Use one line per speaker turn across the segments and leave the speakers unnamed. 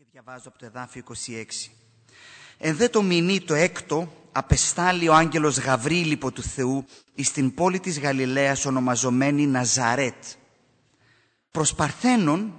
Και διαβάζω από το εδάφιο 26. Εν δε το μηνύ το έκτο απεστάλλει ο άγγελος Γαβρίλ υπό του Θεού εις την πόλη της Γαλιλαίας ονομαζομένη Ναζαρέτ. Προς Παρθένων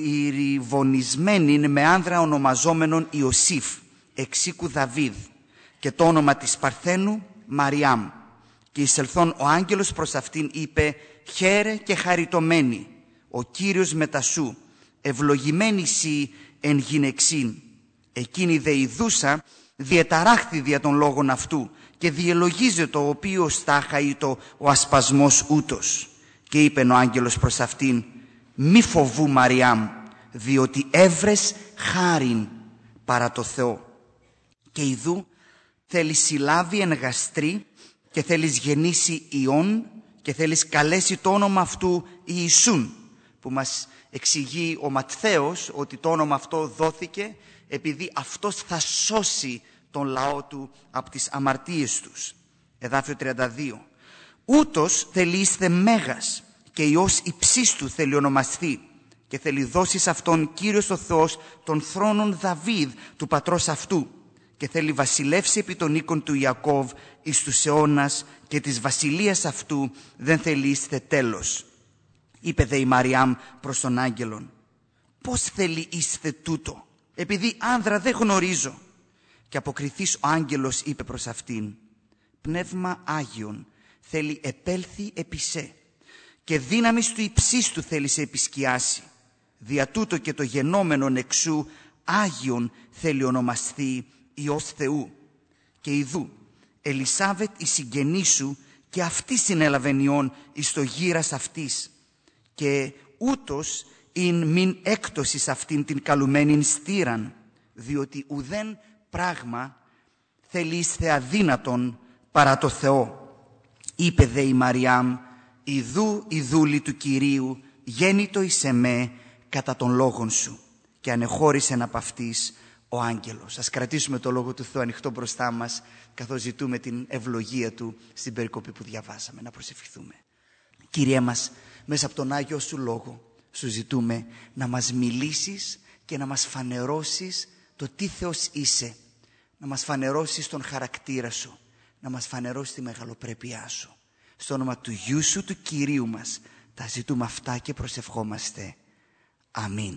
ηρυβονισμένην με άνδρα ονομαζόμενον Ιωσήφ, εξοίκου Δαβίδ, και το όνομα της Παρθένου Μαριάμ. Και εισελθόν ο άγγελος προς αυτήν είπε: χαίρε και χαριτωμένη, ο Κύριος μετασού, ευλογημένη σοι εν γυναιξήν. Εκείνη δε ειδούσα διεταράχθη δια των λόγων αυτού και διελογίζεται ο οποίος τάχα ήτο ο ασπασμός ούτως. Και είπεν ο άγγελος προς αυτήν: μη φοβού Μαριάμ, διότι έβρες χάριν παρά το Θεό. Και ιδού θέλεις συλλάβει εν γαστρή και θέλεις γεννήσει Υιόν και θέλεις καλέσει το όνομα αυτού Ιησούν, που μας εξηγεί ο Ματθαίος ότι το όνομα αυτό δόθηκε επειδή αυτός θα σώσει τον λαό του από τις αμαρτίες τους. Εδάφιο 32. Ούτως θέλει είστε μέγας και Υιός υψίστου θέλει ονομαστεί και θέλει δώσεις αυτόν Κύριος ο Θεός των θρόνων Δαβίδ του πατρός αυτού και θέλει βασιλεύσει επί των οίκων του Ιακώβ εις τους αιώνας και της βασιλείας αυτού δεν θέλει είστε τέλος. Είπε δε η Μαριάμ προς τον άγγελον: πώς θέλει είστε τούτο, επειδή άνδρα δεν γνωρίζω. Και αποκριθείς ο άγγελος είπε προς αυτήν: πνεύμα Άγιον θέλει επέλθει επί σε και δύναμις του υψίστου θέλει σε επισκιάσει. Δια τούτο και το γενόμενον εξού Άγιον θέλει ονομαστεί Υιός Θεού. Και ιδού Ελισάβετ η συγγενή σου και αυτή συνέλαβεν Υιόν εις το γύρας αυτής. Και ούτως ειν μην έκτοσης αυτήν την καλουμένην στήραν, διότι ουδέν πράγμα θέλει είστε αδύνατον παρά το Θεό. Είπε δε η Μαριάμ: ιδού η δούλη του Κυρίου γέννητο εις εμέ κατά των λόγων σου. Και ανεχώρησεν από αυτής ο άγγελος. Ας κρατήσουμε το λόγο του Θεού ανοιχτό μπροστά μας, καθώς ζητούμε την ευλογία του στην περικοπή που διαβάσαμε. Να προσευχηθούμε. Κύριε μας, μέσα από τον Άγιο σου Λόγο σου ζητούμε να μας μιλήσεις και να μας φανερώσεις το τι Θεός είσαι, να μας φανερώσεις τον χαρακτήρα σου, να μας φανερώσεις τη μεγαλοπρέπειά σου. Στο όνομα του Γιού σου, του Κυρίου μας, τα ζητούμε αυτά και προσευχόμαστε. Αμήν.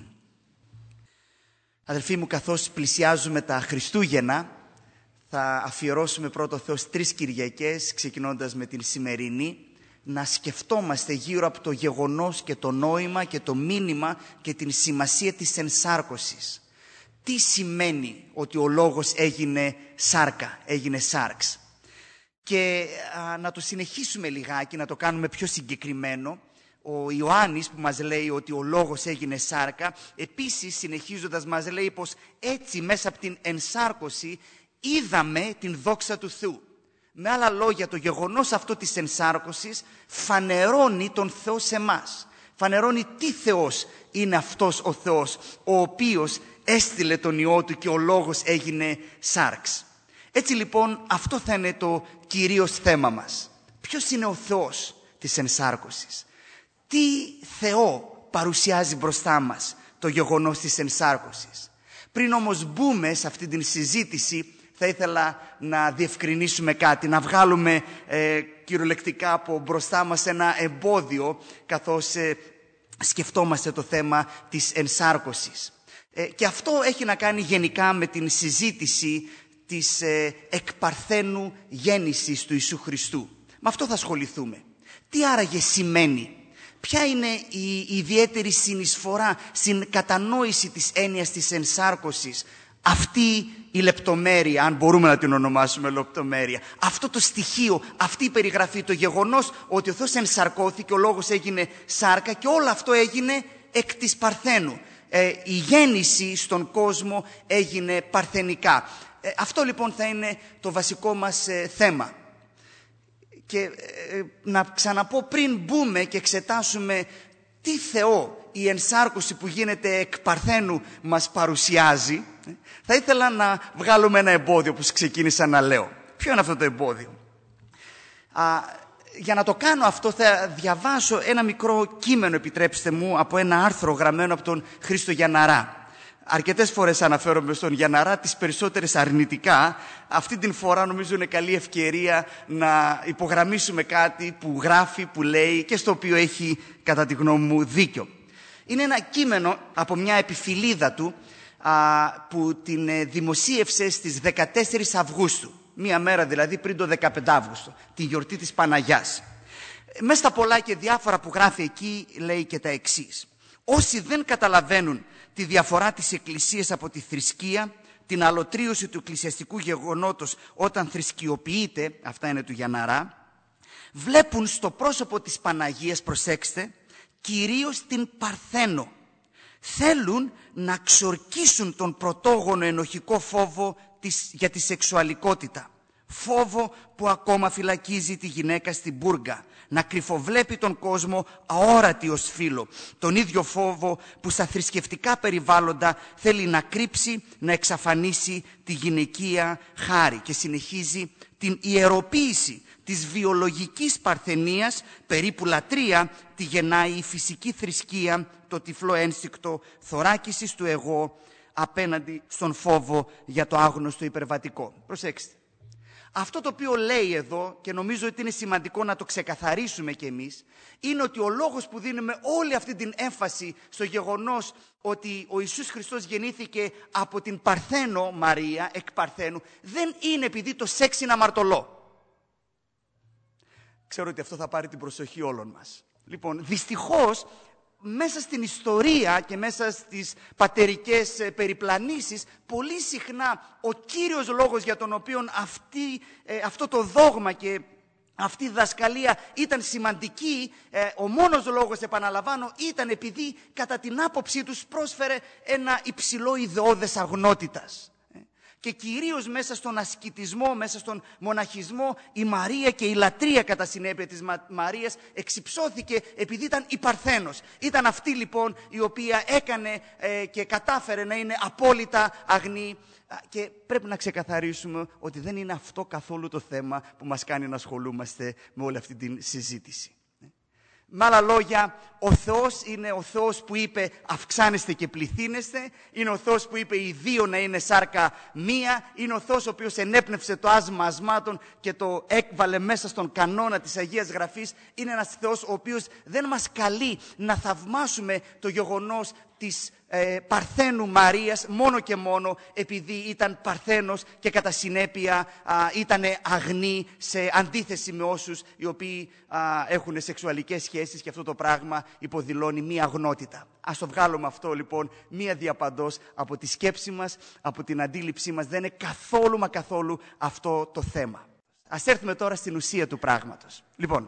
Αδελφοί μου, καθώς πλησιάζουμε τα Χριστούγεννα, θα αφιερώσουμε πρώτο Θεός 3 Κυριακές, ξεκινώντας με την σημερινή, να σκεφτόμαστε γύρω από το γεγονός και το νόημα και το μήνυμα και την σημασία της ενσάρκωσης. Τι σημαίνει ότι ο Λόγος έγινε σάρκα, έγινε σάρξ. Και να το συνεχίσουμε λιγάκι, να το κάνουμε πιο συγκεκριμένο. Ο Ιωάννης που μας λέει ότι ο Λόγος έγινε σάρκα, επίσης συνεχίζοντας μας λέει πως έτσι μέσα από την ενσάρκωση είδαμε την δόξα του Θεού. Με άλλα λόγια, το γεγονός αυτό της ενσάρκωσης φανερώνει τον Θεό σε εμάς. Φανερώνει τι Θεός είναι αυτός ο Θεός, ο οποίος έστειλε τον Υιό του και ο Λόγος έγινε σάρξ. Έτσι λοιπόν αυτό θα είναι το κυρίως θέμα μας. Ποιος είναι ο Θεός της ενσάρκωσης? Τι Θεό παρουσιάζει μπροστά μας το γεγονός της ενσάρκωσης? Πριν όμως μπούμε σε αυτή την συζήτηση, θα ήθελα να διευκρινίσουμε κάτι, να βγάλουμε κυριολεκτικά από μπροστά μας ένα εμπόδιο, καθώς σκεφτόμαστε το θέμα της ενσάρκωσης. Και αυτό έχει να κάνει γενικά με την συζήτηση της εκπαρθένου γέννησης του Ιησού Χριστού. Με αυτό θα ασχοληθούμε. Τι άραγε σημαίνει? Ποια είναι η ιδιαίτερη συνεισφορά στην κατανόηση της έννοιας της ενσάρκωσης? Αυτή η λεπτομέρεια, αν μπορούμε να την ονομάσουμε λεπτομέρεια, αυτό το στοιχείο, αυτή η περιγραφή, το γεγονός ότι ο Θεός ενσαρκώθηκε, ο Λόγος έγινε σάρκα και όλο αυτό έγινε εκ της Παρθένου. Η γέννηση στον κόσμο έγινε παρθενικά. Αυτό λοιπόν θα είναι το βασικό μας θέμα. Και να ξαναπώ πριν μπούμε και εξετάσουμε τι Θεό η ενσάρκωση που γίνεται εκ Παρθένου μας παρουσιάζει, θα ήθελα να βγάλουμε ένα εμπόδιο που ξεκίνησα να λέω. Ποιο είναι αυτό το εμπόδιο? Για να το κάνω αυτό θα διαβάσω ένα μικρό κείμενο, επιτρέψτε μου, από ένα άρθρο γραμμένο από τον Χρήστο Γιανναρά. αρκετές φορές αναφέρομαι στον Γιανναρά, τις περισσότερες αρνητικά. Αυτή την φορά νομίζω είναι καλή ευκαιρία να υπογραμμίσουμε κάτι που γράφει, που λέει και στο οποίο έχει κατά τη γνώμη μου δίκιο. Είναι ένα κείμενο από μια επιφυλίδα του που την δημοσίευσε στις 14 Αυγούστου. Μία μέρα δηλαδή πριν το 15 Αύγουστο, τη γιορτή της Παναγιάς. Μέσα στα πολλά και διάφορα που γράφει εκεί λέει και τα εξής. Όσοι δεν καταλαβαίνουν τη διαφορά της Εκκλησίας από τη θρησκεία, την αλωτρίωση του εκκλησιαστικού γεγονότος όταν θρησκειοποιείται, αυτά είναι του Γιανναρά, βλέπουν στο πρόσωπο της Παναγίας, προσέξτε, κυρίως την Παρθένο. Θέλουν να ξορκίσουν τον πρωτόγονο ενοχικό φόβο για τη σεξουαλικότητα. Φόβο που ακόμα φυλακίζει τη γυναίκα στην μπούργα. Να κρυφοβλέπει τον κόσμο αόρατη ως φύλο. Τον ίδιο φόβο που στα θρησκευτικά περιβάλλοντα θέλει να κρύψει, να εξαφανίσει τη γυναικεία χάρη. Και συνεχίζει την ιεροποίηση της βιολογικής παρθενίας, περίπου λατρεία, τη γεννάει η φυσική θρησκεία, το τυφλό ένστικτο θωράκισης του εγώ απέναντι στον φόβο για το άγνωστο υπερβατικό. Προσέξτε. Αυτό το οποίο λέει εδώ, και νομίζω ότι είναι σημαντικό να το ξεκαθαρίσουμε κι εμείς, είναι ότι ο λόγος που δίνουμε όλη αυτή την έμφαση στο γεγονός ότι ο Ιησούς Χριστός γεννήθηκε από την Παρθένο Μαρία, εκ Παρθένου, δεν είναι επειδή το σεξ είναι αμαρτωλό. Ξέρω ότι αυτό θα πάρει την προσοχή όλων μας. Λοιπόν, δυστυχώς, μέσα στην ιστορία και μέσα στις πατερικές περιπλανήσεις, πολύ συχνά ο κύριος λόγος για τον οποίο αυτό το δόγμα και αυτή η διδασκαλία ήταν σημαντική, ο μόνος λόγος, επαναλαμβάνω, ήταν επειδή κατά την άποψή τους πρόσφερε ένα υψηλό ιδεώδες αγνότητας. Και κυρίως μέσα στον ασκητισμό, μέσα στον μοναχισμό, η Μαρία και η λατρεία κατά συνέπεια της Μαρίας εξυψώθηκε επειδή ήταν η Παρθένος. Ήταν αυτή λοιπόν η οποία έκανε και κατάφερε να είναι απόλυτα αγνή. Και πρέπει να ξεκαθαρίσουμε ότι δεν είναι αυτό καθόλου το θέμα που μας κάνει να ασχολούμαστε με όλη αυτή την συζήτηση. Με άλλα λόγια, ο Θεός είναι ο Θεός που είπε αυξάνεστε και πληθύνεστε, είναι ο Θεός που είπε οι δύο να είναι σάρκα μία, είναι ο Θεός ο οποίος ενέπνευσε το άσμα ασμάτων και το έκβαλε μέσα στον κανόνα της Αγίας Γραφής, είναι ένας Θεός ο οποίος δεν μας καλεί να θαυμάσουμε το γεγονός της Παρθένου Μαρίας μόνο και μόνο επειδή ήταν Παρθένος και κατά συνέπεια ήταν αγνή σε αντίθεση με όσους οι οποίοι έχουν σεξουαλικές σχέσεις και αυτό το πράγμα υποδηλώνει μία αγνότητα. Ας το βγάλουμε αυτό λοιπόν μία διαπαντός από τη σκέψη μας, από την αντίληψή μας. Δεν είναι καθόλου μα καθόλου αυτό το θέμα. Ας έρθουμε τώρα στην ουσία του πράγματος. Λοιπόν,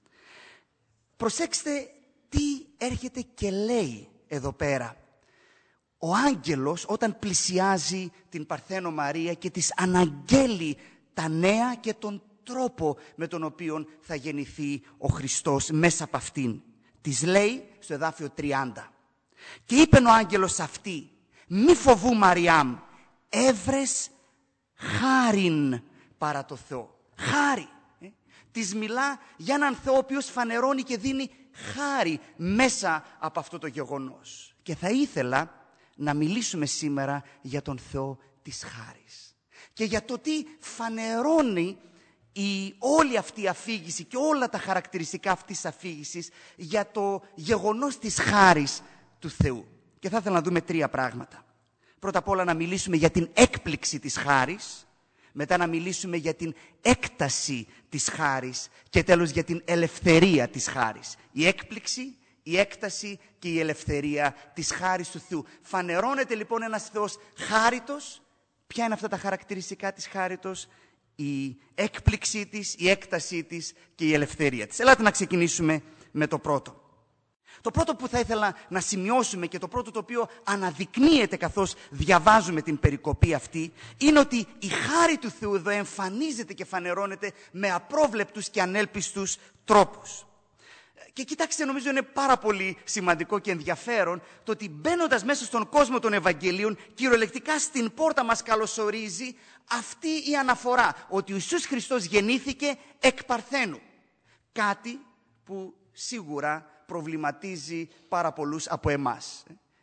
προσέξτε τι έρχεται και λέει εδώ πέρα. Ο άγγελος όταν πλησιάζει την Παρθένο Μαρία και της αναγγέλει τα νέα και τον τρόπο με τον οποίο θα γεννηθεί ο Χριστός μέσα από αυτήν. Της λέει στο εδάφιο 30. Και είπε ο άγγελος αυτή, μη φοβού Μαριάμ, έβρες χάριν παρά το Θεό. Χάρη. Της μιλά για έναν Θεό ο οποίος φανερώνει και δίνει χάρη μέσα από αυτό το γεγονός. Και θα ήθελα να μιλήσουμε σήμερα για τον Θεό της χάρης. Και για το τι φανερώνει όλη αυτή η αφήγηση και όλα τα χαρακτηριστικά αυτής της αφήγησης για το γεγονός της χάρης του Θεού. Και θα ήθελα να δούμε τρία πράγματα. Πρώτα απ' όλα να μιλήσουμε για την έκπληξη της χάρης. Μετά να μιλήσουμε για την έκταση της χάρης και τέλος για την ελευθερία της χάρης. Η έκπληξη, η έκταση και η ελευθερία της χάρης του Θεού. Φανερώνεται λοιπόν ένας Θεός χάριτος. Ποια είναι αυτά τα χαρακτηριστικά της χάριτος? Η έκπληξή της, η έκτασή της και η ελευθερία της. Ελάτε να ξεκινήσουμε με το πρώτο. Το πρώτο που θα ήθελα να σημειώσουμε και το πρώτο το οποίο αναδεικνύεται καθώς διαβάζουμε την περικοπή αυτή είναι ότι η χάρη του Θεού εδώ εμφανίζεται και φανερώνεται με απρόβλεπτους και ανέλπιστους τρόπους. Και κοιτάξτε, νομίζω είναι πάρα πολύ σημαντικό και ενδιαφέρον το ότι μπαίνοντας μέσα στον κόσμο των Ευαγγελίων, κυριολεκτικά στην πόρτα μας καλωσορίζει αυτή η αναφορά ότι ο Ιησούς Χριστός γεννήθηκε εκ Παρθένου. Κάτι που σίγουρα προβληματίζει πάρα πολλούς από εμάς.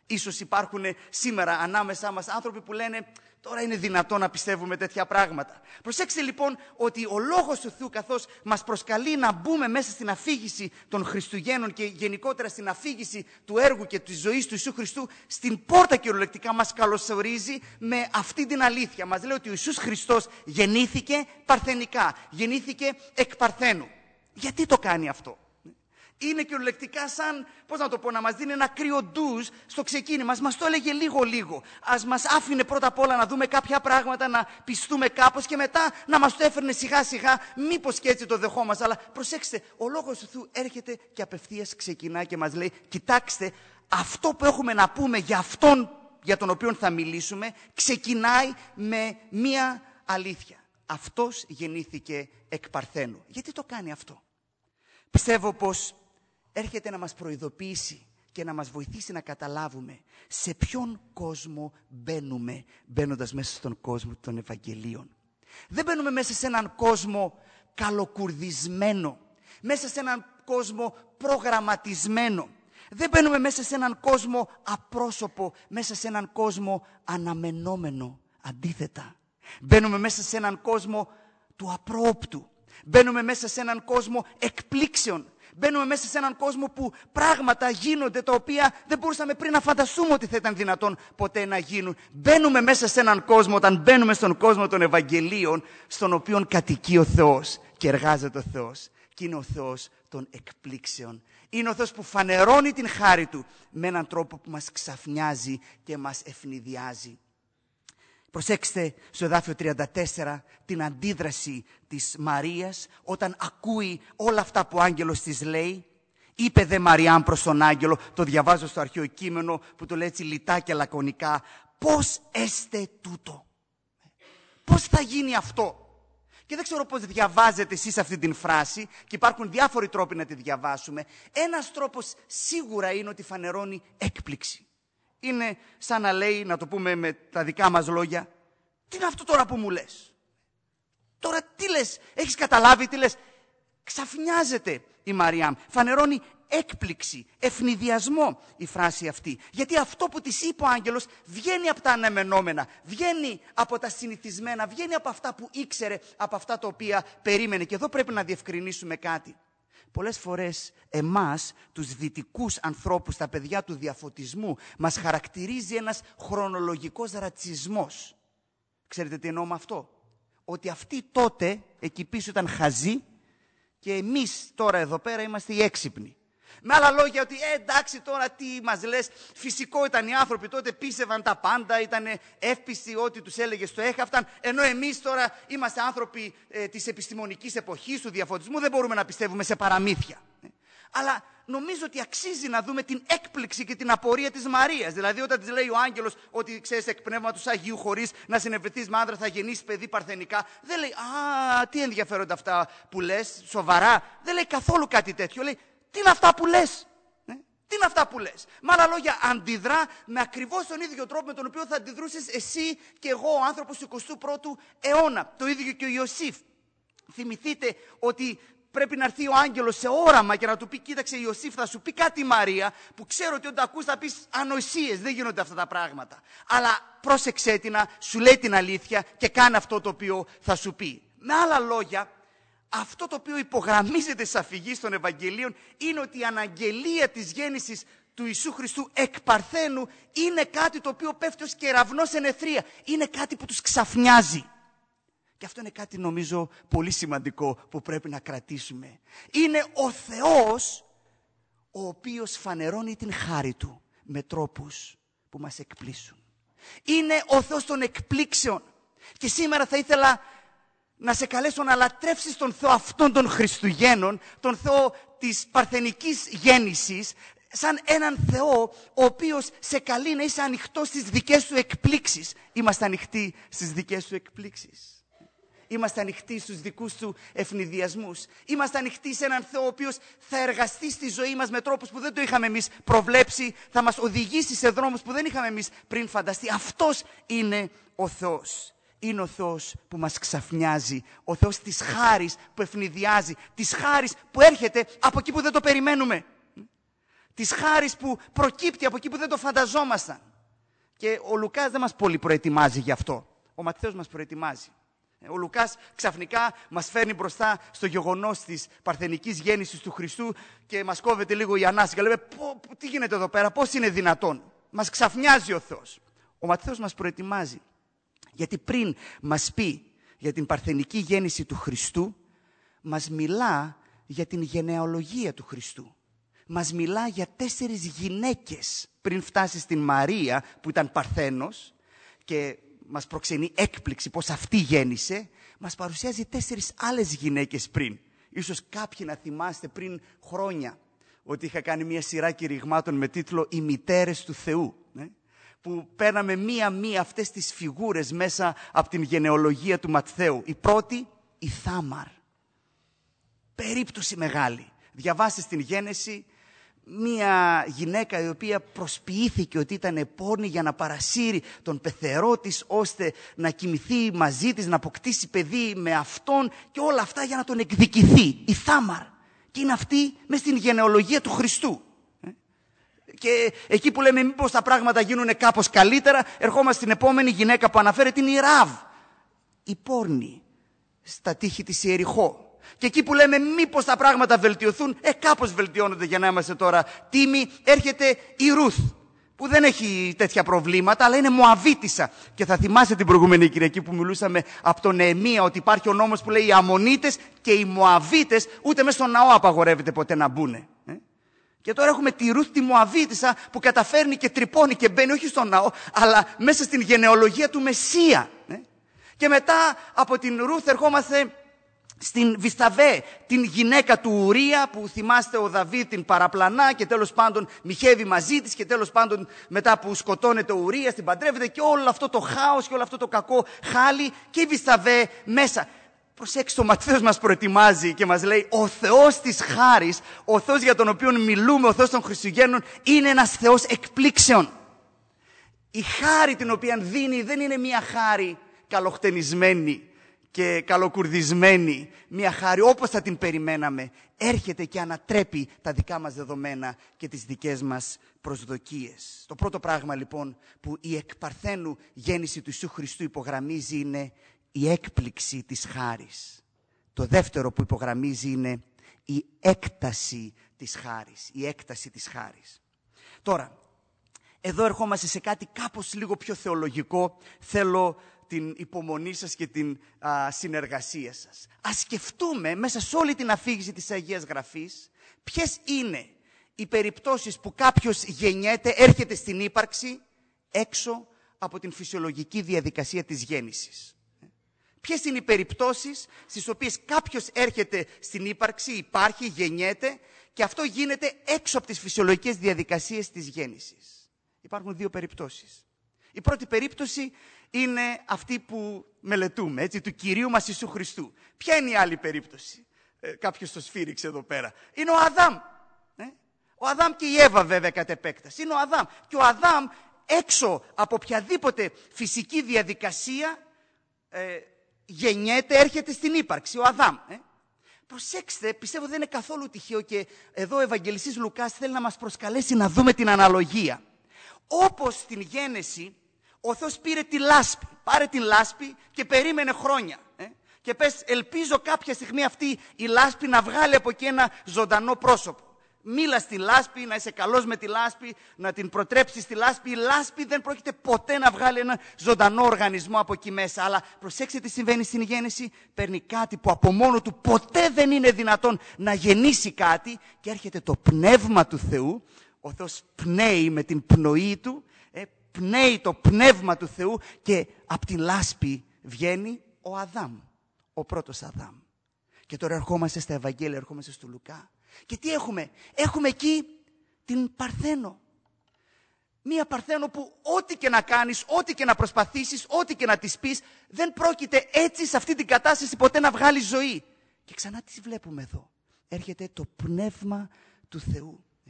Ίσως υπάρχουν σήμερα ανάμεσά μας άνθρωποι που λένε τώρα είναι δυνατόν να πιστεύουμε τέτοια πράγματα. Προσέξτε λοιπόν ότι ο Λόγος του Θεού, καθώς μας προσκαλεί να μπούμε μέσα στην αφήγηση των Χριστουγέννων και γενικότερα στην αφήγηση του έργου και της ζωής του Ιησού Χριστού, στην πόρτα κυριολεκτικά μας καλωσορίζει με αυτή την αλήθεια. Μας λέει ότι ο Ιησούς Χριστός γεννήθηκε παρθενικά, γεννήθηκε εκ Παρθένου. Γιατί το κάνει αυτό? Είναι κυριολεκτικά σαν, να μας δίνει ένα κρύο ντουζ στο ξεκίνημα. Μας το έλεγε λίγο-λίγο. Ας μας άφηνε πρώτα απ' όλα να δούμε κάποια πράγματα, να πιστούμε κάπως και μετά να μας το έφερνε σιγά-σιγά, μήπως και έτσι το δεχόμαστε. Αλλά προσέξτε, ο Λόγος του Θεού έρχεται και απευθείας ξεκινά και μας λέει, κοιτάξτε, αυτό που έχουμε να πούμε για αυτόν για τον οποίο θα μιλήσουμε, ξεκινάει με μία αλήθεια. Αυτός γεννήθηκε εκ Παρθένου. Γιατί το κάνει αυτό? Πιστεύω πως έρχεται να μας προειδοποιήσει και να μας βοηθήσει να καταλάβουμε σε ποιον κόσμο μπαίνουμε μπαίνοντας μέσα στον κόσμο των Ευαγγελίων. Δεν μπαίνουμε μέσα σε έναν κόσμο καλοκουρδισμένο, μέσα σε έναν κόσμο προγραμματισμένο. Δεν μπαίνουμε μέσα σε έναν κόσμο απρόσωπο, μέσα σε έναν κόσμο αναμενόμενο. Αντίθετα, μπαίνουμε μέσα σε έναν κόσμο του απρόοπτου. Μπαίνουμε μέσα σε έναν κόσμο εκπλήξεων. Μπαίνουμε μέσα σε έναν κόσμο που πράγματα γίνονται τα οποία δεν μπορούσαμε πριν να φανταστούμε ότι θα ήταν δυνατόν ποτέ να γίνουν. Μπαίνουμε μέσα σε έναν κόσμο, όταν μπαίνουμε στον κόσμο των Ευαγγελίων, στον οποίο κατοικεί ο Θεός και εργάζεται ο Θεός. Και είναι ο Θεός των εκπλήξεων. Είναι ο Θεός που φανερώνει την χάρη Του με έναν τρόπο που μας ξαφνιάζει και μας ευνηδιάζει. Προσέξτε στο εδάφιο 34 την αντίδραση της Μαρίας όταν ακούει όλα αυτά που ο άγγελος της λέει. Είπε δε Μαριάμ προς τον άγγελο, το διαβάζω στο αρχαίο κείμενο που το λέει έτσι λιτά και λακωνικά, πώς έστε τούτο? Πώς θα γίνει αυτό? Και δεν ξέρω πώς διαβάζετε εσείς αυτή την φράση και υπάρχουν διάφοροι τρόποι να τη διαβάσουμε. Ένας τρόπος σίγουρα είναι ότι φανερώνει έκπληξη. Είναι σαν να λέει, να το πούμε με τα δικά μας λόγια, τι είναι αυτό τώρα που μου λες? Τώρα τι λες? Έχεις καταλάβει τι λες? Ξαφνιάζεται η Μαριάμ. Φανερώνει έκπληξη, ευνηδιασμό η φράση αυτή. Γιατί αυτό που της είπε ο άγγελος βγαίνει από τα αναμενόμενα, βγαίνει από τα συνηθισμένα, βγαίνει από αυτά που ήξερε, από αυτά τα οποία περίμενε. Και εδώ πρέπει να διευκρινίσουμε κάτι. Πολλές φορές εμάς, τους δυτικούς ανθρώπους, τα παιδιά του διαφωτισμού, μας χαρακτηρίζει ένας χρονολογικός ρατσισμός. Ξέρετε τι εννοώ με αυτό? Ότι αυτοί τότε εκεί πίσω ήταν χαζοί και εμείς τώρα εδώ πέρα είμαστε οι έξυπνοι. Με άλλα λόγια, ότι εντάξει τώρα τι μας λες, φυσικό ήταν οι άνθρωποι τότε, πίστευαν τα πάντα, ήταν εύπιστοι, ό,τι τους έλεγες το έχαυταν, ενώ εμείς τώρα είμαστε άνθρωποι της επιστημονικής εποχής, του διαφωτισμού, δεν μπορούμε να πιστεύουμε σε παραμύθια. Αλλά νομίζω ότι αξίζει να δούμε την έκπληξη και την απορία της Μαρίας. Δηλαδή όταν της λέει ο άγγελος ότι ξέρεις εκ πνεύματος Αγίου χωρίς να συνευεθείς με άντρα θα γεννήσεις παιδί παρθενικά, δεν λέει τι ενδιαφέρονται αυτά που λες, σοβαρά. Δεν λέει καθόλου κάτι τέτοιο. Λέει τι είναι αυτά που λες? Τι είναι αυτά που λες? Με άλλα λόγια, αντιδρά με ακριβώς τον ίδιο τρόπο με τον οποίο θα αντιδρούσες εσύ και εγώ, ο άνθρωπος του 21ου αιώνα. Το ίδιο και ο Ιωσήφ. Θυμηθείτε ότι πρέπει να έρθει ο άγγελος σε όραμα και να του πει, κοίταξε Ιωσήφ, θα σου πει κάτι η Μαρία, που ξέρω ότι όταν ακούς θα πεις ανοησίες, δεν γίνονται αυτά τα πράγματα. Αλλά πρόσεξέ την, σου λέει την αλήθεια και κάνε αυτό το οποίο θα σου πει. Με άλλα λόγια, αυτό το οποίο υπογραμμίζεται στις αφηγήσεις των Ευαγγελίων είναι ότι η αναγγελία της γέννησης του Ιησού Χριστού εκ Παρθένου είναι κάτι το οποίο πέφτει ως κεραυνός εν αιθρία. Είναι κάτι που τους ξαφνιάζει. Και αυτό είναι κάτι νομίζω πολύ σημαντικό που πρέπει να κρατήσουμε. Είναι ο Θεός ο οποίος φανερώνει την χάρη Του με τρόπους που μας εκπλήσουν. Είναι ο Θεός των εκπλήξεων. Και σήμερα θα ήθελα να σε καλέσω να λατρεύσεις τον Θεό αυτών των Χριστουγέννων, τον Θεό της παρθενικής γέννησης, σαν έναν Θεό ο οποίος σε καλεί να είσαι ανοιχτός στις δικές Του εκπλήξεις. Είμαστε ανοιχτοί στις δικές Του εκπλήξεις. Είμαστε ανοιχτοί στους δικούς Του ευνηδιασμούς. Είμαστε ανοιχτοί σε έναν Θεό ο οποίος θα εργαστεί στη ζωή μας με τρόπους που δεν το είχαμε εμείς προβλέψει, θα μας οδηγήσει σε δρόμους που δεν είχαμε εμείς πριν φανταστεί. Αυτός είναι ο Θεός. Είναι ο Θεός που μας ξαφνιάζει, ο Θεός της χάρης που ευνηδιάζει, της χάρης που έρχεται από εκεί που δεν το περιμένουμε. Της χάρις που προκύπτει από εκεί που δεν το φανταζόμασταν. Και ο Λουκάς δεν μας πολύ προετοιμάζει γι' αυτό. Ο Ματθαίος μας προετοιμάζει. Ο Λουκάς ξαφνικά μας φέρνει μπροστά στο γεγονός της παρθενικής γέννησης του Χριστού και μας κόβεται λίγο η ανάσα και λέμε τι γίνεται εδώ πέρα, πώς είναι δυνατόν. Μας ξαφνιάζει ο Θεός. Ο Ματθαίος μας προετοιμάζει. Γιατί πριν μας πει για την παρθενική γέννηση του Χριστού, μας μιλά για την γενεαλογία του Χριστού. Μας μιλά για 4 γυναίκες πριν φτάσει στην Μαρία που ήταν παρθένος και μας προξενεί έκπληξη πως αυτή γέννησε. Μας παρουσιάζει 4 άλλες γυναίκες πριν. Ίσως κάποιοι να θυμάστε πριν χρόνια ότι είχα κάνει μια σειρά κηρυγμάτων με τίτλο «Οι μητέρες του Θεού», που παίρναμε μία-μία αυτές τις φιγούρες μέσα από την γενεολογία του Ματθαίου. Η πρώτη, η Θάμαρ. Περίπτωση μεγάλη. Διαβάστε στην Γένεση, μία γυναίκα η οποία προσποιήθηκε ότι ήταν επόρνη για να παρασύρει τον πεθερό της, ώστε να κοιμηθεί μαζί της, να αποκτήσει παιδί με αυτόν και όλα αυτά για να τον εκδικηθεί. Η Θάμαρ. Και είναι αυτή μες στην γενεολογία του Χριστού. Και εκεί που λέμε μήπως τα πράγματα γίνουν κάπως καλύτερα, ερχόμαστε στην επόμενη γυναίκα που αναφέρεται, είναι η Ραβ, η πόρνη, στα τείχη της Ιεριχώ. Και εκεί που λέμε μήπως τα πράγματα βελτιωθούν, κάπως βελτιώνονται για να είμαστε τώρα τίμοι, έρχεται η Ρουθ, που δεν έχει τέτοια προβλήματα, αλλά είναι Μωαβίτισσα. Και θα θυμάστε την προηγούμενη Κυριακή που μιλούσαμε από τον Νεεμία, ότι υπάρχει ο νόμος που λέει οι Αμμονίτες και οι Μωαβίτες ούτε μέσα στον ναό απαγορεύεται ποτέ να μπουνε. Και τώρα έχουμε τη Ρουθ τη Μωαβίτισσα που καταφέρνει και τρυπώνει και μπαίνει όχι στον ναό, αλλά μέσα στην γενεολογία του Μεσσία. Και μετά από την Ρουθ ερχόμαστε στην Βισταβέ, την γυναίκα του Ουρία, που θυμάστε ο Δαβίδ την παραπλανά και τέλος πάντων μοιχεύει μαζί της και τέλος πάντων μετά που σκοτώνεται ο Ουρίας την παντρεύεται και όλο αυτό το χάος και όλο αυτό το κακό χάλι και η Βισταβέ μέσα. Προσέξτε, ο Ματθαίος μας προετοιμάζει και μας λέει ο Θεός της χάρης, ο Θεός για τον οποίο μιλούμε, ο Θεός των Χριστουγέννων, είναι ένας Θεός εκπλήξεων. Η χάρη την οποία δίνει δεν είναι μια χάρη καλοχτενισμένη και καλοκουρδισμένη, μια χάρη όπως θα την περιμέναμε. Έρχεται και ανατρέπει τα δικά μας δεδομένα και τις δικές μας προσδοκίες. Το πρώτο πράγμα λοιπόν που η εκπαρθένου γέννηση του Ιησού Χριστού υπογραμμίζει είναι η έκπληξη της χάρης. Το δεύτερο που υπογραμμίζει είναι η έκταση της χάρης. Η έκταση της χάρης. Τώρα, εδώ ερχόμαστε σε κάτι κάπως λίγο πιο θεολογικό. Θέλω την υπομονή σας και την συνεργασία σας. Ας σκεφτούμε μέσα σε όλη την αφήγηση της Αγίας Γραφής ποιες είναι οι περιπτώσεις που κάποιος γεννιέται, έρχεται στην ύπαρξη έξω από την φυσιολογική διαδικασία της γέννησης. Ποιες είναι οι περιπτώσεις στις οποίες κάποιος έρχεται στην ύπαρξη, υπάρχει, γεννιέται και αυτό γίνεται έξω από τις φυσιολογικές διαδικασίες της γέννησης. Υπάρχουν 2 περιπτώσεις. Η πρώτη περίπτωση είναι αυτή που μελετούμε, έτσι, του Κυρίου μας Ιησού Χριστού. Ποια είναι η άλλη περίπτωση? Κάποιος το σφύριξε εδώ πέρα. Είναι ο Αδάμ. Ο Αδάμ και η Εύα βέβαια κατ' επέκταση. Είναι ο Αδάμ. Και ο Αδάμ έξω από οποιαδήποτε φυσική διαδικασία γεννιέται, έρχεται στην ύπαρξη, ο Αδάμ. Προσέξτε, πιστεύω δεν είναι καθόλου τυχαίο και εδώ ο Ευαγγελιστής Λουκάς θέλει να μας προσκαλέσει να δούμε την αναλογία. Όπως στην γέννηση, ο Θεός πήρε τη λάσπη, πάρε την λάσπη και περίμενε χρόνια. Και πες, ελπίζω κάποια στιγμή αυτή η λάσπη να βγάλει από εκεί ένα ζωντανό πρόσωπο. Μίλα στη λάσπη, να είσαι καλός με τη λάσπη, να την προτρέψεις στη λάσπη. Η λάσπη δεν πρόκειται ποτέ να βγάλει ένα ζωντανό οργανισμό από εκεί μέσα. Αλλά προσέξτε τι συμβαίνει στην γέννηση. Παίρνει κάτι που από μόνο του ποτέ δεν είναι δυνατόν να γεννήσει κάτι και έρχεται το πνεύμα του Θεού. Ο Θεός πνέει με την πνοή του, πνέει το πνεύμα του Θεού και από τη λάσπη βγαίνει ο Αδάμ, ο πρώτος Αδάμ. Και τώρα ερχόμαστε στα Ευαγγέλια, ερχόμαστε στο Λουκά. Και τι έχουμε? Έχουμε εκεί την Παρθένο. Μία Παρθένο που ό,τι και να κάνεις, ό,τι και να προσπαθήσεις, ό,τι και να της πεις, δεν πρόκειται έτσι σε αυτή την κατάσταση ποτέ να βγάλει ζωή. Και ξανά τι βλέπουμε εδώ? Έρχεται το πνεύμα του Θεού.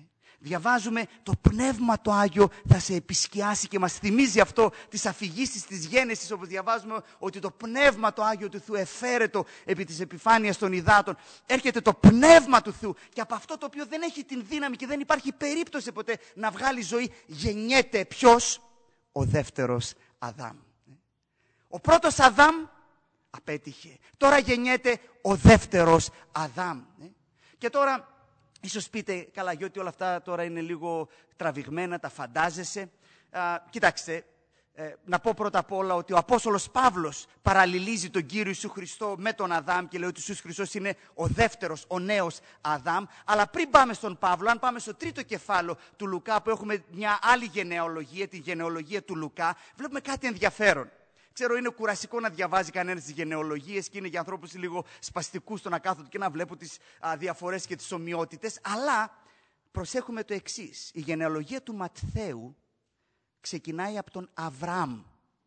διαβάζουμε το Πνεύμα το Άγιο θα σε επισκιάσει και μας θυμίζει αυτό τις αφηγήσεις της Γένεσης, όπως διαβάζουμε ότι το Πνεύμα το Άγιο του Θεού εφαίρετο επί της επιφάνειας των υδάτων. Έρχεται το Πνεύμα του Θεού και από αυτό το οποίο δεν έχει την δύναμη και δεν υπάρχει περίπτωση ποτέ να βγάλει ζωή, γεννιέται ποιος? Ο δεύτερος Αδάμ. Ο πρώτος Αδάμ απέτυχε. Τώρα γεννιέται ο δεύτερος Αδάμ. Και τώρα ίσως πείτε, καλά, γιατί όλα αυτά τώρα είναι λίγο τραβηγμένα, τα φαντάζεσαι. Κοιτάξτε, να πω πρώτα απ' όλα ότι ο Απόστολος Παύλος παραλληλίζει τον Κύριο Ιησού Χριστό με τον Αδάμ και λέει ότι ο Ιησούς Χριστός είναι ο δεύτερος, ο νέος Αδάμ. Αλλά πριν πάμε στον Παύλο, αν πάμε στο τρίτο κεφάλαιο του Λουκά, που έχουμε μια άλλη γενεολογία, τη γενεολογία του Λουκά, βλέπουμε κάτι ενδιαφέρον. Ξέρω, είναι κουρασικό να διαβάζει κανένας τις γενεολογίες και είναι για ανθρώπους λίγο σπαστικούς το να κάθονται και να βλέπουν τις διαφορές και τις ομοιότητες. Αλλά προσέχουμε το εξής. Η γενεολογία του Ματθαίου ξεκινάει από τον Αβραάμ.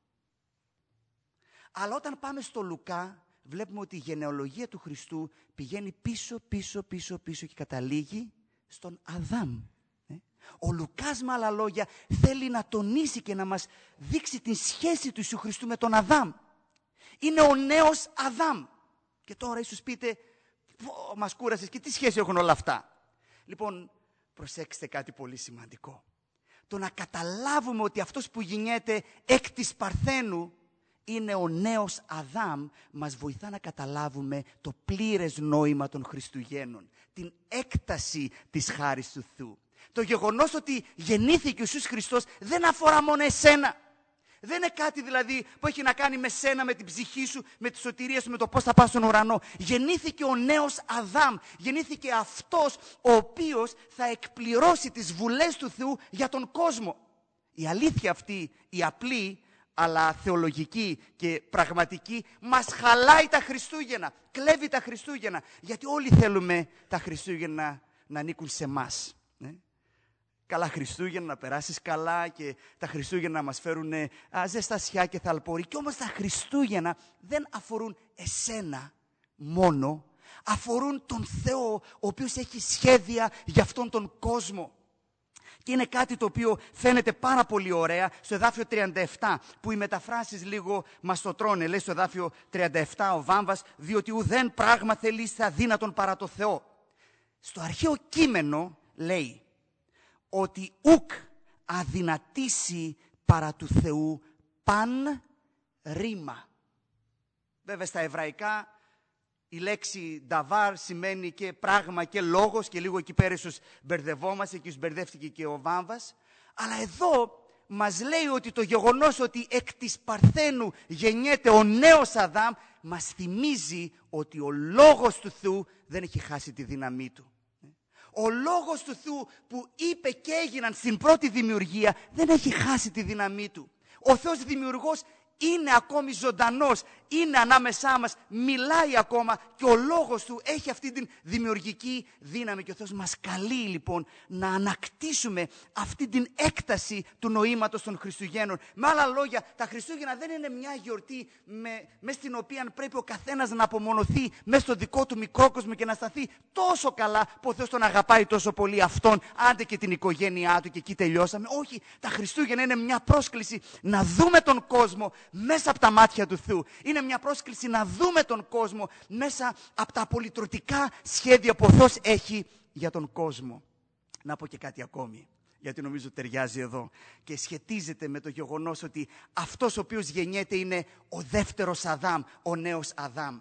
Αλλά όταν πάμε στο Λουκά, βλέπουμε ότι η γενεολογία του Χριστού πηγαίνει πίσω και καταλήγει στον Αδάμ. Ο Λουκάς, με άλλα λόγια, θέλει να τονίσει και να μας δείξει την σχέση του Ιησού Χριστού με τον Αδάμ. Είναι ο νέος Αδάμ. Και τώρα ίσως πείτε, μας κούρασες, και τι σχέση έχουν όλα αυτά? Λοιπόν, προσέξτε κάτι πολύ σημαντικό. Το να καταλάβουμε ότι αυτός που γεννιέται εκ της Παρθένου είναι ο νέος Αδάμ, μας βοηθά να καταλάβουμε το πλήρες νόημα των Χριστουγέννων, την έκταση της χάρης του Θεού. Το γεγονός ότι γεννήθηκε ο Ιησούς Χριστός δεν αφορά μόνο εσένα. Δεν είναι κάτι δηλαδή που έχει να κάνει με σένα, με την ψυχή σου, με τη σωτηρία σου, με το πώς θα πας στον ουρανό. Γεννήθηκε ο νέος Αδάμ. Γεννήθηκε αυτός ο οποίος θα εκπληρώσει τις βουλές του Θεού για τον κόσμο. Η αλήθεια αυτή, η απλή, αλλά θεολογική και πραγματική, μας χαλάει τα Χριστούγεννα. Κλέβει τα Χριστούγεννα. Γιατί όλοι θέλουμε τα Χριστούγεννα να ανήκουν σε εμάς. Καλά Χριστούγεννα, να περάσεις καλά και τα Χριστούγεννα να μας φέρουν ζεστασιά και θαλπορή. Και όμως τα Χριστούγεννα δεν αφορούν εσένα μόνο, αφορούν τον Θεό, ο οποίος έχει σχέδια για αυτόν τον κόσμο. Και είναι κάτι το οποίο φαίνεται πάρα πολύ ωραία στο εδάφιο 37, που οι μεταφράσεις λίγο μας το τρώνε. Λέει στο εδάφιο 37 ο Βάμβας, διότι ουδέν πράγμα θελήσει αδύνατον παρά το Θεό. Στο αρχαίο κείμενο λέει ότι ουκ αδυνατήσει παρά του Θεού παν ρήμα. Βέβαια στα εβραϊκά η λέξη νταβάρ σημαίνει και πράγμα και λόγος, και λίγο εκεί πέρα ίσως μπερδευόμαστε και ίσως μπερδεύτηκε και ο Βάμβας. Αλλά εδώ μας λέει ότι το γεγονός ότι εκ της Παρθένου γεννιέται ο νέος Αδάμ μας θυμίζει ότι ο λόγος του Θεού δεν έχει χάσει τη δύναμή του. Ο λόγος του Θεού που είπε και έγιναν στην πρώτη δημιουργία δεν έχει χάσει τη δύναμή του. Ο Θεός δημιουργός είναι ακόμη ζωντανός, είναι ανάμεσά μας, μιλάει ακόμα και ο λόγος του έχει αυτή την δημιουργική δύναμη. Και ο Θεός μας καλεί λοιπόν να ανακτήσουμε αυτή την έκταση του νοήματος των Χριστουγέννων. Με άλλα λόγια, τα Χριστούγεννα δεν είναι μια γιορτή μέσα στην οποία πρέπει ο καθένας να απομονωθεί μέσα στο δικό του μικρό κόσμο και να σταθεί τόσο καλά που ο Θεός τον αγαπάει τόσο πολύ αυτόν, άντε και την οικογένειά του και εκεί τελειώσαμε. Όχι, τα Χριστούγεννα είναι μια πρόσκληση να δούμε τον κόσμο μέσα από τα μάτια του Θεού. Είναι μια πρόσκληση να δούμε τον κόσμο μέσα από τα πολυτρωτικά σχέδια που ο Θεός έχει για τον κόσμο. Να πω και κάτι ακόμη, γιατί νομίζω ταιριάζει εδώ και σχετίζεται με το γεγονός ότι αυτός ο οποίος γεννιέται είναι ο δεύτερος Αδάμ, ο νέος Αδάμ.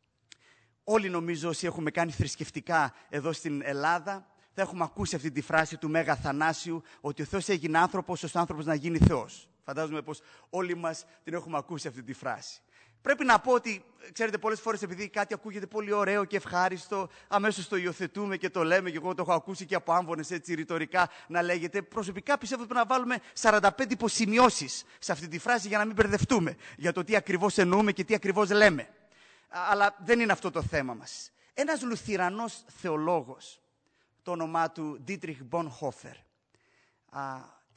Όλοι νομίζω όσοι έχουμε κάνει θρησκευτικά εδώ στην Ελλάδα θα έχουμε ακούσει αυτή τη φράση του Μέγα Αθανάσιου, ότι ο Θεός έγινε άνθρωπος ώστε ο άνθρωπος να γίνει Θεός. Φαντάζομαι πως όλοι μας την έχουμε ακούσει αυτή τη φράση. Πρέπει να πω ότι, ξέρετε, πολλές φορές επειδή κάτι ακούγεται πολύ ωραίο και ευχάριστο, αμέσως το υιοθετούμε και το λέμε, και εγώ το έχω ακούσει και από άμβονες έτσι ρητορικά να λέγεται. Προσωπικά πιστεύω ότι πρέπει να βάλουμε 45 υποσημειώσεις σε αυτή τη φράση για να μην μπερδευτούμε για το τι ακριβώς εννοούμε και τι ακριβώς λέμε. Αλλά δεν είναι αυτό το θέμα μας. Ένας Λουθυρανός θεολόγος, το όνομά του Dietrich Bonhoeffer,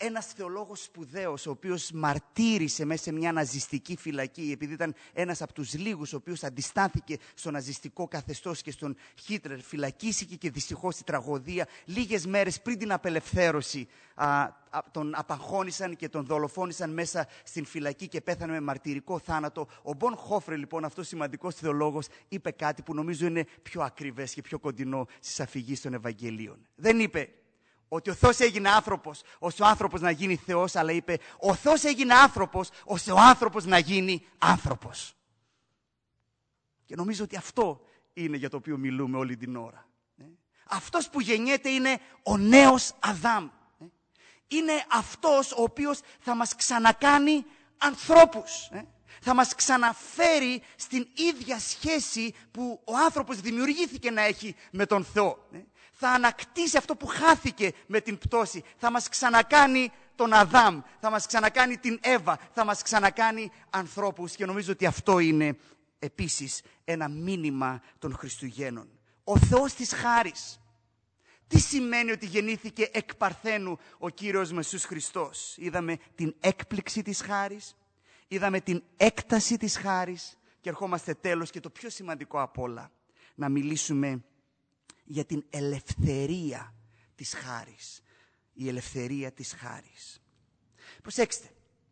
ένας θεολόγος σπουδαίος, ο οποίος μαρτύρησε μέσα σε μια ναζιστική φυλακή, επειδή ήταν ένας από τους λίγους ο οποίος αντιστάθηκε στο ναζιστικό καθεστώς και στον Χίτλερ. Φυλακίστηκε και δυστυχώς η τραγωδία. Λίγες μέρες πριν την απελευθέρωση τον απαγχώνησαν και τον δολοφόνησαν μέσα στην φυλακή και πέθανε με μαρτυρικό θάνατο. Ο Μπον Χόφρε, λοιπόν, αυτός σημαντικός θεολόγος, είπε κάτι που νομίζω είναι πιο ακριβές και πιο κοντινό στις αφηγήσεις των Ευαγγελίων. Δεν είπε ότι ο Θεός έγινε άνθρωπος, ώστε ο άνθρωπος να γίνει Θεός, αλλά είπε ο Θεός έγινε άνθρωπος, ώστε ο άνθρωπος να γίνει άνθρωπος. Και νομίζω ότι αυτό είναι για το οποίο μιλούμε όλη την ώρα. Αυτός που γεννιέται είναι ο νέος Αδάμ. Είναι αυτός ο οποίος θα μας ξανακάνει ανθρώπους. Θα μας ξαναφέρει στην ίδια σχέση που ο άνθρωπος δημιουργήθηκε να έχει με τον Θεό. Θα ανακτήσει αυτό που χάθηκε με την πτώση. Θα μας ξανακάνει τον Αδάμ, θα μας ξανακάνει την Εύα, θα μας ξανακάνει ανθρώπους. Και νομίζω ότι αυτό είναι επίσης ένα μήνυμα των Χριστουγέννων. Ο Θεός της χάρης. Τι σημαίνει ότι γεννήθηκε εκ παρθένου ο Κύριος μας Ιησούς Χριστός? Είδαμε την έκπληξη της χάρης, είδαμε την έκταση της χάρης και ερχόμαστε τέλος και το πιο σημαντικό απ' όλα, να μιλήσουμε για την ελευθερία της χάρης. Η ελευθερία της χάρης. Προσέξτε,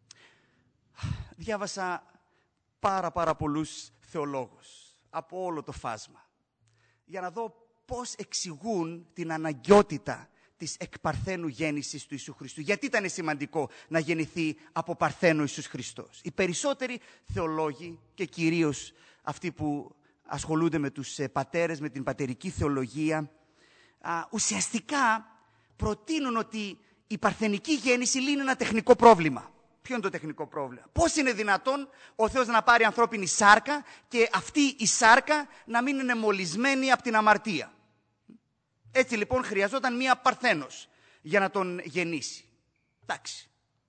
διάβασα πάρα πολλούς θεολόγους από όλο το φάσμα για να δω πώς εξηγούν την αναγκαιότητα της εκπαρθένου γέννησης του Ιησού Χριστού. Γιατί ήταν σημαντικό να γεννηθεί από παρθένο Ιησούς Χριστός? Οι περισσότεροι θεολόγοι και κυρίως αυτοί που ασχολούνται με τους πατέρες, με την πατερική θεολογία, ουσιαστικά προτείνουν ότι η παρθενική γέννηση λύνει ένα τεχνικό πρόβλημα. Ποιο είναι το τεχνικό πρόβλημα? Πώς είναι δυνατόν ο Θεός να πάρει ανθρώπινη σάρκα και αυτή η σάρκα να μην είναι μολυσμένη από την αμαρτία? Έτσι λοιπόν χρειαζόταν μία παρθένος για να τον γεννήσει. Εντάξει.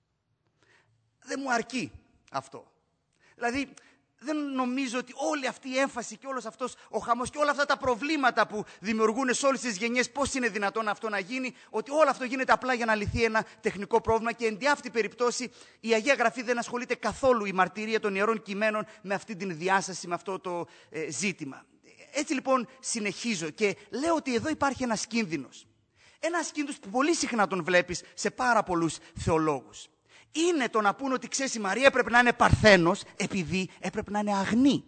Δεν μου αρκεί αυτό. Δηλαδή δεν νομίζω ότι όλη αυτή η έμφαση και όλος αυτός ο χαμός και όλα αυτά τα προβλήματα που δημιουργούν σε όλες τις γενιές, πώς είναι δυνατόν αυτό να γίνει, ότι όλο αυτό γίνεται απλά για να λυθεί ένα τεχνικό πρόβλημα? Και εν τη αυτή περιπτώσει η Αγία Γραφή δεν ασχολείται καθόλου, η μαρτυρία των Ιερών Κειμένων, με αυτή την διάσταση, με αυτό το ζήτημα. Έτσι λοιπόν συνεχίζω και λέω ότι εδώ υπάρχει ένας κίνδυνος. Ένας κίνδυνος που πολύ συχνά τον βλέπεις σε πάρα πολλούς θεολόγους. Είναι το να πούν ότι ξέρεις, η Μαρία έπρεπε να είναι παρθένος επειδή έπρεπε να είναι αγνή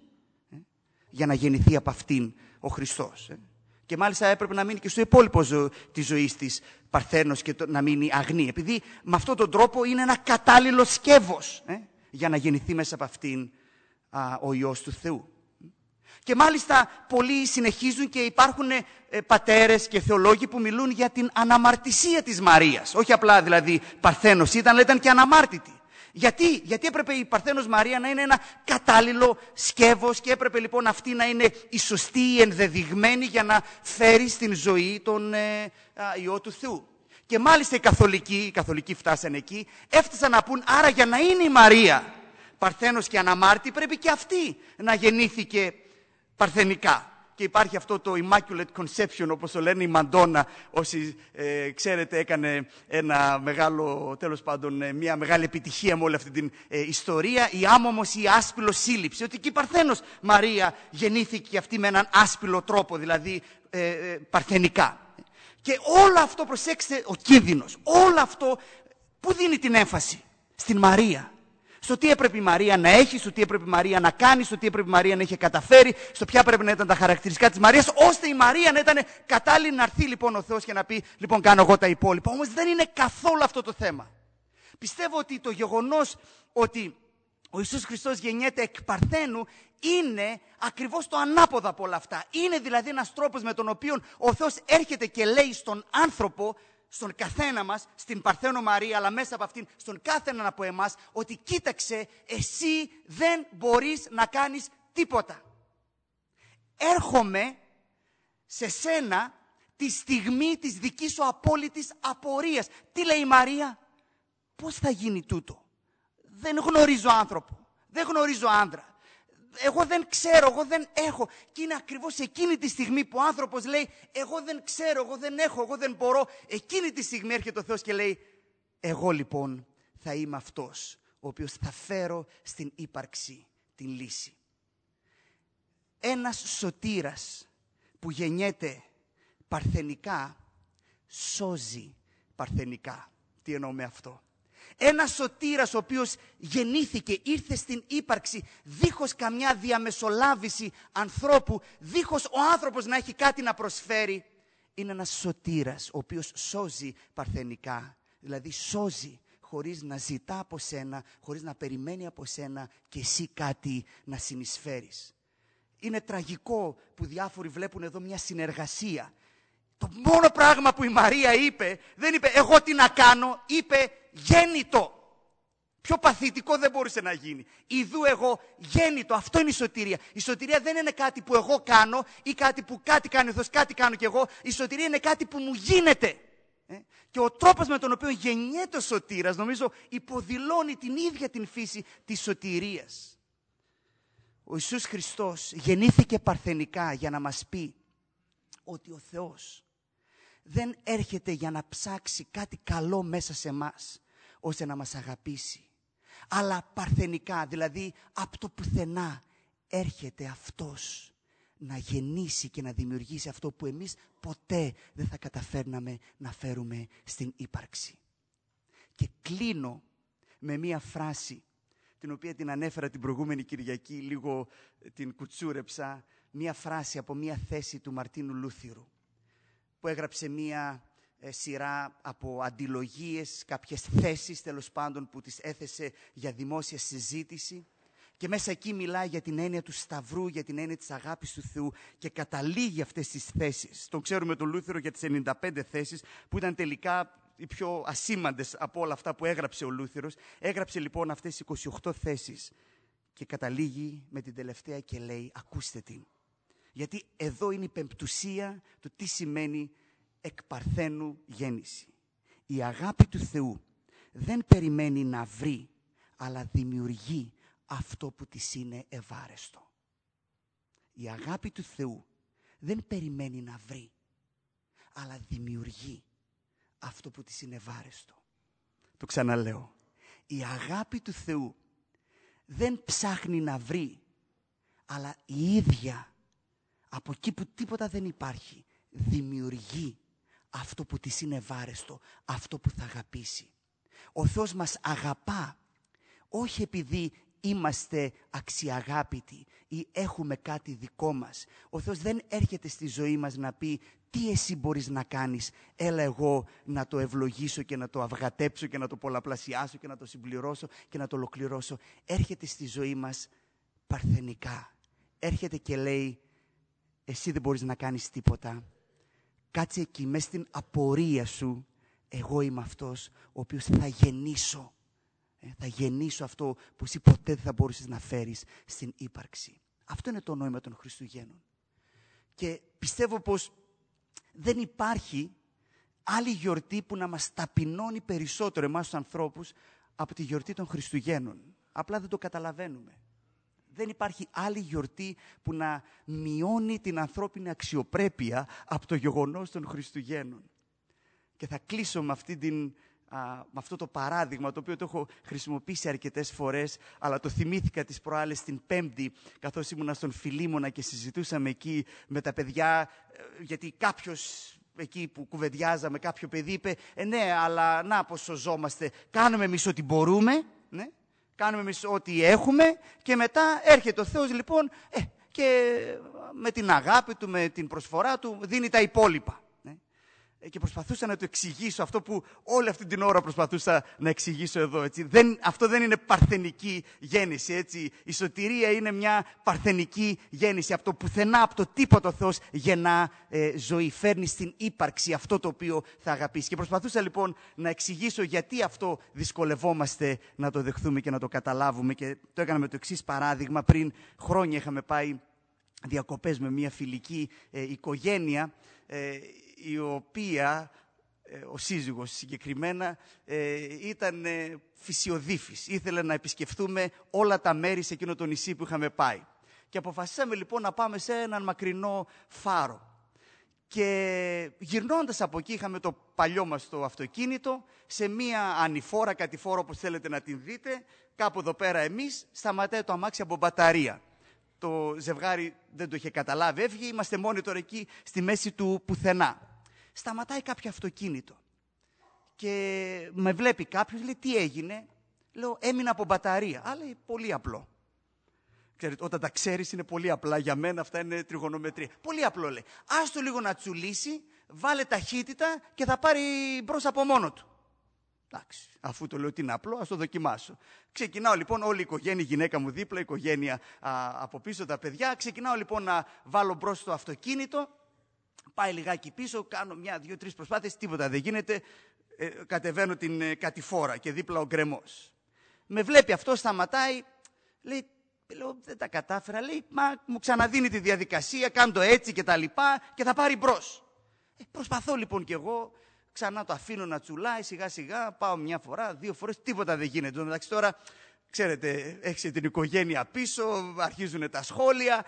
για να γεννηθεί από αυτήν ο Χριστός. Και μάλιστα έπρεπε να μείνει και στο υπόλοιπο της ζωής της παρθένος και να μείνει αγνή, επειδή με αυτόν τον τρόπο είναι ένα κατάλληλο σκεύος για να γεννηθεί μέσα από αυτήν ο Υιός του Θεού. Και μάλιστα πολλοί συνεχίζουν και υπάρχουν πατέρες και θεολόγοι που μιλούν για την αναμαρτησία της Μαρίας. Όχι απλά δηλαδή παρθένος ήταν, αλλά ήταν και αναμάρτητη. Γιατί έπρεπε η παρθένος Μαρία να είναι ένα κατάλληλο σκεύος και έπρεπε λοιπόν αυτή να είναι η σωστή, η ενδεδειγμένη για να φέρει στην ζωή τον Υιό του Θεού. Και μάλιστα οι καθολικοί φτάσαν εκεί, έφτασαν να πούν άρα για να είναι η Μαρία παρθένος και αναμάρτητη πρέπει και αυτή να γεννήθηκε παρθενικά. Και υπάρχει αυτό το Immaculate Conception, όπως το λένε η Μαντόνα, όσοι ξέρετε έκανε ένα μεγάλο, τέλος πάντων, μια μεγάλη επιτυχία με όλη αυτή την ιστορία, η άμωμος ή η άσπυλος σύλληψη, ότι και η παρθένος Μαρία γεννήθηκε και αυτή με έναν άσπυλο τρόπο, δηλαδή παρθενικά. Και όλο αυτό, προσέξτε, ο κίνδυνος, όλο αυτό που δίνει την έμφαση στην Μαρία. Στο τι έπρεπε η Μαρία να έχει, στο τι έπρεπε η Μαρία να κάνει, στο τι έπρεπε η Μαρία να είχε καταφέρει, στο ποια πρέπει να ήταν τα χαρακτηριστικά της Μαρίας, ώστε η Μαρία να ήταν κατάλληλη να έρθει λοιπόν ο Θεός και να πει λοιπόν κάνω εγώ τα υπόλοιπα. Όμως δεν είναι καθόλου αυτό το θέμα. Πιστεύω ότι το γεγονός ότι ο Ιησούς Χριστός γεννιέται εκ παρθένου είναι ακριβώς το ανάποδο από όλα αυτά. Είναι δηλαδή ένας τρόπος με τον οποίο ο Θεός έρχεται και λέει στον άνθρωπο, στον καθένα μας, στην Παρθένο Μαρία, αλλά μέσα από αυτήν, στον κάθε έναν από εμάς, ότι κοίταξε, εσύ δεν μπορείς να κάνεις τίποτα. Έρχομαι σε σένα τη στιγμή της δικής σου απόλυτης απορίας. Τι λέει η Μαρία? Πώς θα γίνει τούτο? Δεν γνωρίζω άνθρωπο, δεν γνωρίζω άντρα. Εγώ δεν ξέρω, εγώ δεν έχω. Και είναι ακριβώς εκείνη τη στιγμή που ο άνθρωπος λέει εγώ δεν ξέρω, εγώ δεν έχω, εγώ δεν μπορώ. Εκείνη τη στιγμή έρχεται ο Θεός και λέει Εγώ λοιπόν θα είμαι αυτός ο οποίος θα φέρω στην ύπαρξη την λύση. Ένας σωτήρας που γεννιέται παρθενικά, σώζει παρθενικά. Τι εννοώ με αυτό? Ένας σωτήρας ο οποίος γεννήθηκε, ήρθε στην ύπαρξη δίχως καμιά διαμεσολάβηση ανθρώπου, δίχως ο άνθρωπος να έχει κάτι να προσφέρει, είναι ένας σωτήρας ο οποίος σώζει παρθενικά. Δηλαδή σώζει χωρίς να ζητά από σένα, χωρίς να περιμένει από σένα και εσύ κάτι να συνεισφέρεις. Είναι τραγικό που διάφοροι βλέπουν εδώ μια συνεργασία. Το μόνο πράγμα που η Μαρία είπε, δεν είπε εγώ τι να κάνω, είπε γέννητο. Πιο παθητικό δεν μπορούσε να γίνει. Ιδού εγώ γέννητο. Αυτό είναι η σωτηρία. Η σωτηρία δεν είναι κάτι που εγώ κάνω ή κάτι που κάτι κάνει ο Θεός, κάτι κάνω κι εγώ. Η σωτηρία είναι κάτι που μου γίνεται. Και ο τρόπος με τον οποίο γεννιέται ο σωτήρας, νομίζω, υποδηλώνει την ίδια την φύση της σωτηρίας. Ο Ιησούς Χριστός γεννήθηκε παρθενικά για να μας πει ότι ο Θεός δεν έρχεται για να ψάξει κάτι καλό μέσα σε μας, ώστε να μας αγαπήσει. Αλλά παρθενικά, δηλαδή από το πουθενά, έρχεται αυτός να γεννήσει και να δημιουργήσει αυτό που εμείς ποτέ δεν θα καταφέρναμε να φέρουμε στην ύπαρξη. Και κλείνω με μία φράση, την οποία την ανέφερα την προηγούμενη Κυριακή, λίγο την κουτσούρεψα, μία φράση από μία θέση του Μαρτίνου Λούθυρου, που έγραψε μία σειρά από αντιλογίες, κάποιες θέσεις τέλος πάντων που τις έθεσε για δημόσια συζήτηση, και μέσα εκεί μιλάει για την έννοια του Σταυρού, για την έννοια της αγάπης του Θεού και καταλήγει αυτές τις θέσεις. Τον ξέρουμε τον Λούθυρο για τις 95 θέσεις που ήταν τελικά οι πιο ασήμαντες από όλα αυτά που έγραψε ο Λούθυρος. Έγραψε λοιπόν αυτές τις 28 θέσεις και καταλήγει με την τελευταία και λέει, ακούστε την. Γιατί εδώ είναι η πεμπτουσία του τι σημαίνει εκ παρθένου γέννηση. Η αγάπη του Θεού δεν περιμένει να βρει, αλλά δημιουργεί αυτό που της είναι ευάρεστο. Η αγάπη του Θεού δεν περιμένει να βρει, αλλά δημιουργεί αυτό που της είναι ευάρεστο. Το ξαναλέω. Η αγάπη του Θεού δεν ψάχνει να βρει, αλλά η ίδια από εκεί που τίποτα δεν υπάρχει, δημιουργεί αυτό που της είναι ευάρεστο, αυτό που θα αγαπήσει. Ο Θεός μας αγαπά, όχι επειδή είμαστε αξιαγάπητοι ή έχουμε κάτι δικό μας. Ο Θεός δεν έρχεται στη ζωή μας να πει τι εσύ μπορείς να κάνεις, έλα εγώ να το ευλογήσω και να το αυγατέψω και να το πολλαπλασιάσω και να το συμπληρώσω και να το ολοκληρώσω. Έρχεται στη ζωή μας παρθενικά. Έρχεται και λέει, εσύ δεν μπορείς να κάνεις τίποτα. Κάτσε εκεί μες στην απορία σου, εγώ είμαι αυτός ο οποίος θα γεννήσω. Θα γεννήσω αυτό που εσύ ποτέ δεν θα μπορούσες να φέρεις στην ύπαρξη. Αυτό είναι το νόημα των Χριστουγέννων. Και πιστεύω πως δεν υπάρχει άλλη γιορτή που να μας ταπεινώνει περισσότερο εμάς τους ανθρώπους από τη γιορτή των Χριστουγέννων. Απλά δεν το καταλαβαίνουμε. Δεν υπάρχει άλλη γιορτή που να μειώνει την ανθρώπινη αξιοπρέπεια από το γεγονός των Χριστουγέννων. Και θα κλείσω με με αυτό το παράδειγμα, το οποίο το έχω χρησιμοποιήσει αρκετές φορές, αλλά το θυμήθηκα τις προάλλες την Πέμπτη, καθώς ήμουνα στον Φιλίμωνα και συζητούσαμε εκεί με τα παιδιά, γιατί κάποιος εκεί που κουβεντιάζαμε, κάποιο παιδί είπε, ναι, αλλά να πως σωζόμαστε, κάνουμε εμείς ό,τι μπορούμε, ναι, κάνουμε εμείς ό,τι έχουμε και μετά έρχεται ο Θεός λοιπόν και με την αγάπη του, με την προσφορά του δίνει τα υπόλοιπα. Και προσπαθούσα να το εξηγήσω αυτό που όλη αυτή την ώρα προσπαθούσα να εξηγήσω εδώ. Έτσι. Αυτό δεν είναι παρθενική γέννηση. Έτσι. Η σωτηρία είναι μια παρθενική γέννηση. Από το πουθενά, από το τίποτα ο Θεός γεννά ζωή. Φέρνει στην ύπαρξη αυτό το οποίο θα αγαπήσει. Και προσπαθούσα λοιπόν να εξηγήσω γιατί αυτό δυσκολευόμαστε να το δεχθούμε και να το καταλάβουμε. Και το έκανα με το εξής παράδειγμα. Πριν χρόνια είχαμε πάει διακοπές με μια φιλική οικογένεια, η οποία, ο σύζυγος συγκεκριμένα, ήταν φυσιοδίφης. Ήθελε να επισκεφθούμε όλα τα μέρη σε εκείνο το νησί που είχαμε πάει. Και αποφασίσαμε λοιπόν να πάμε σε έναν μακρινό φάρο. Και γυρνώντας από εκεί, είχαμε το παλιό μας το αυτοκίνητο, σε μία ανηφόρα, κατηφόρα όπως θέλετε να την δείτε, κάπου εδώ πέρα εμείς, σταματάει το αμάξι από μπαταρία. Το ζευγάρι δεν το είχε καταλάβει, έφυγε, είμαστε μόνοι τώρα εκεί στη μέση του πουθενά. Σταματάει κάποιο αυτοκίνητο και με βλέπει κάποιος, λέει τι έγινε, λέω έμεινα από μπαταρία, αλλά πολύ απλό. Ξέρετε, όταν τα ξέρεις είναι πολύ απλά, για μένα αυτά είναι τριγωνομετρία. Πολύ απλό λέει, άστο λίγο να τσουλήσει, βάλε ταχύτητα και θα πάρει μπρος από μόνο του. Εντάξει, αφού το λέω ότι είναι απλό, ας το δοκιμάσω. Ξεκινάω λοιπόν, όλη η οικογένεια, η γυναίκα μου δίπλα, η οικογένεια από πίσω, τα παιδιά. Ξεκινάω λοιπόν να βάλω μπρος στο αυτοκίνητο, πάει λιγάκι πίσω, κάνω μια, δύο, τρεις προσπάθειες, τίποτα δεν γίνεται, κατεβαίνω την κατηφόρα και δίπλα ο γκρεμός. Με βλέπει αυτό, σταματάει, λέει, λέω, δεν τα κατάφερα, λέει, μα μου ξαναδίνει τη διαδικασία, κάνω το έτσι και τα λοιπά και θα πάρει μπρος. Προσπαθώ λοιπόν κι εγώ, ξανά το αφήνω να τσουλάει, σιγά σιγά, πάω μια φορά, δύο φορές, τίποτα δεν γίνεται. Εντάξει τώρα, ξέρετε, έχεις την οικογένεια πίσω, αρχίζουν τα σχόλια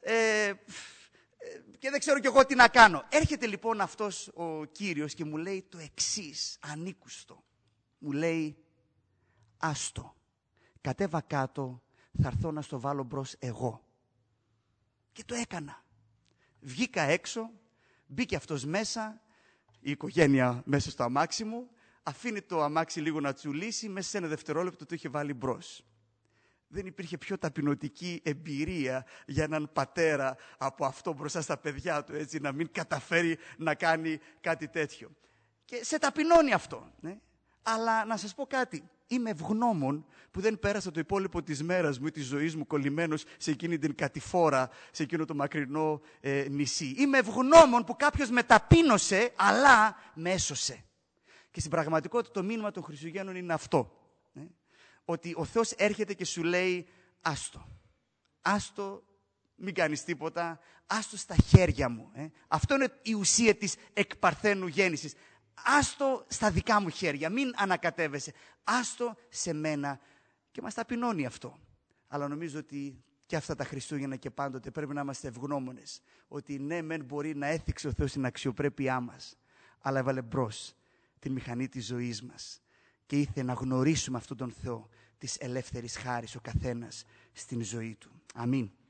και δεν ξέρω κι εγώ τι να κάνω. Έρχεται λοιπόν αυτός ο κύριος και μου λέει το εξής, ανήκουστο. Μου λέει, άστο, κατέβα κάτω, θα έρθω να στο βάλω μπρος εγώ. Και το έκανα. Βγήκα έξω, μπήκε αυτός μέσα, η οικογένεια μέσα στο αμάξι μου, αφήνει το αμάξι λίγο να τσουλήσει, μέσα σε ένα δευτερόλεπτο το είχε βάλει μπρος. Δεν υπήρχε πιο ταπεινωτική εμπειρία για έναν πατέρα από αυτό μπροστά στα παιδιά του, έτσι, να μην καταφέρει να κάνει κάτι τέτοιο. Και σε ταπεινώνει αυτό. Ναι? Αλλά να σας πω κάτι. Είμαι ευγνώμων που δεν πέρασα το υπόλοιπο της μέρας μου ή της ζωής μου κολλημένος σε εκείνη την κατηφόρα, σε εκείνο το μακρινό νησί. Είμαι ευγνώμων που κάποιος με ταπείνωσε, αλλά με έσωσε. Και στην πραγματικότητα το μήνυμα των Χριστουγέννων είναι αυτό. Ότι ο Θεός έρχεται και σου λέει, άστο. Άστο, μην κάνεις τίποτα, άστο στα χέρια μου. Αυτό είναι η ουσία της εκπαρθένου γέννησης. Άστο στα δικά μου χέρια, μην ανακατεύεσαι. Άστο σε μένα. Και μας ταπεινώνει αυτό. Αλλά νομίζω ότι και αυτά τα Χριστούγεννα και πάντοτε πρέπει να είμαστε ευγνώμονες. Ότι ναι, μεν μπορεί να έθιξε ο Θεός την αξιοπρέπειά μας, αλλά έβαλε μπρος την μηχανή της ζωής μας. Και ήθελε να γνωρίσουμε αυτόν τον Θεό της ελεύθερης χάρης ο καθένας στην ζωή του. Αμήν.